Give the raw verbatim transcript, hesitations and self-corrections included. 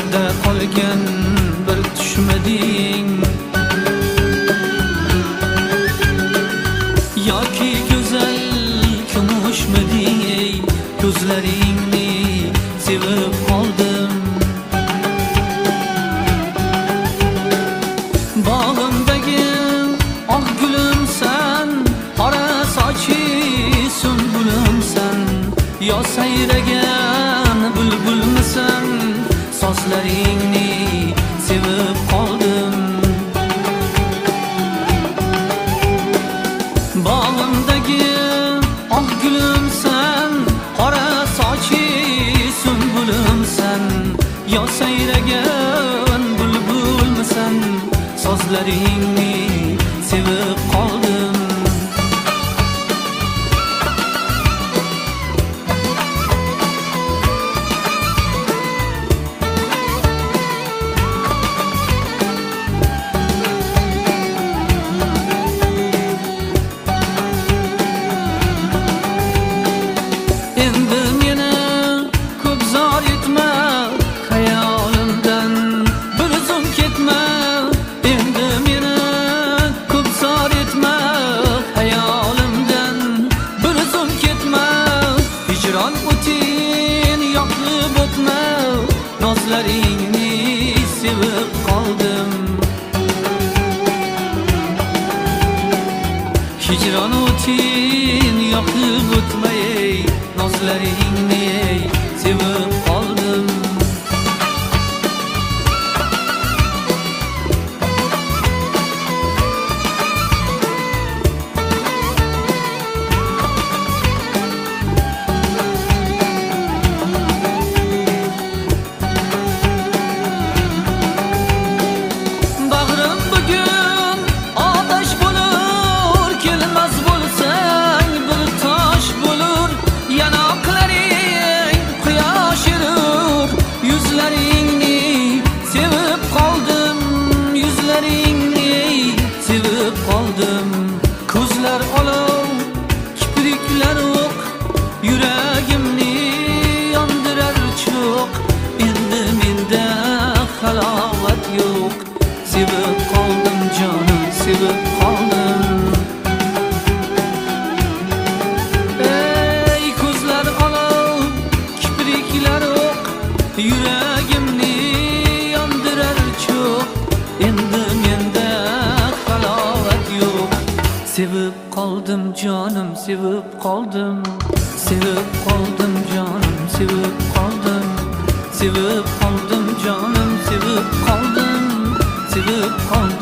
Qayerda qolgan bir tushmading yoki go'zal kumushmiding ey ko'zlaringni sevib qoldim bog'imdagi oq gulimsan qora sochi sunbulimsan yo sayragan bulbulmisan sozlaringni sevib qoldim bog'imdagi oq gulimsan qora sochi sunbulimsan yo sayragan bulbulmisan sozlaringni sevib qoldim endi meni ko'p zor etma xayolimdan bir zum ketma endi meni ko'p zor etma xayolimdan bir zum ketma hijron o'tin yoqib o'tma nozlaringni sevib qoldim hijron o'tin yoqib o'tma ey nozlaringni ey sevib qoldim bag'rim bugun otash bo'lur kelmas bo'lsang bir tosh bo'lur yanoqlaring quyosh urur yuzlaringni sevib qoldim yuzlaringni sevib qoldim ko'zlar olov kipriklar o'q yuragimni yondirar cho'q endi menda halovat yo'q sevib qoldim jonim sevib qoldim ey ko'zlar olov kipriklar o'q yuragimni yondirar cho'q endi menda halovat yo'q sevib qoldim jonim sevib qoldim sevib qoldim jonim sevib qoldim sevib qoldim jonim sevib qoldim sevib qoldim